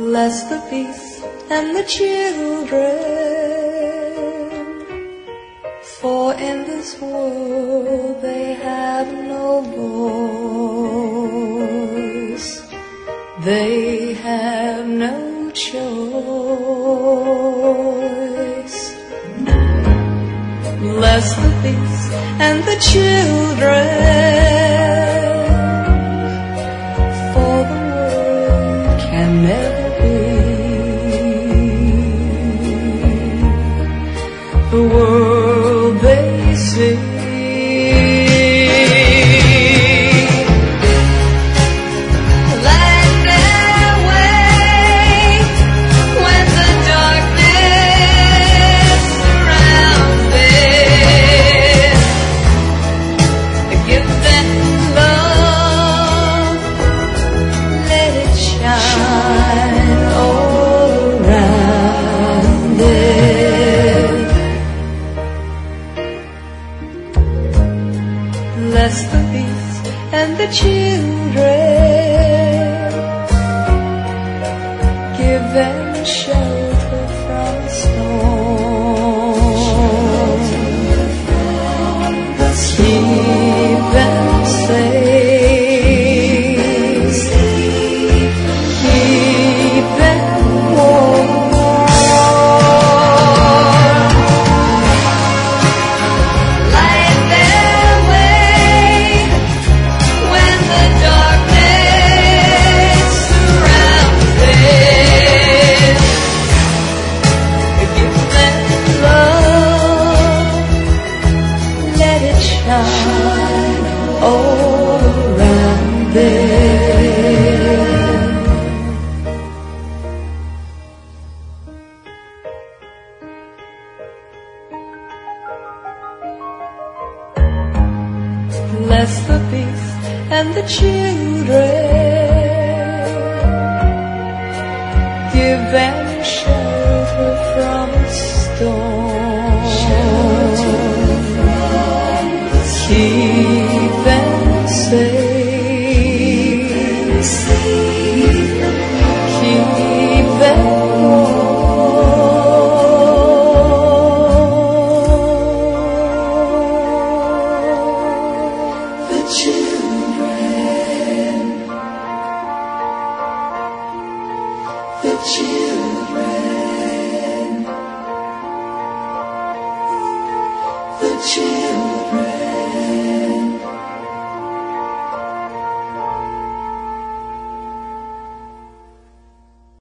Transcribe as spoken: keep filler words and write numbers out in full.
Bless the beasts and the children, for in this world they have no voice, they have no choice. Bless the beasts and the children, for the world can never be the world they see. Bless the beasts and the children, give them shelter from the storm, keep them safe, keep them warm. All around them. Bless the beasts and the children, give them shelter from the storm, keep them safe, keep them warm. The children, the children, the children.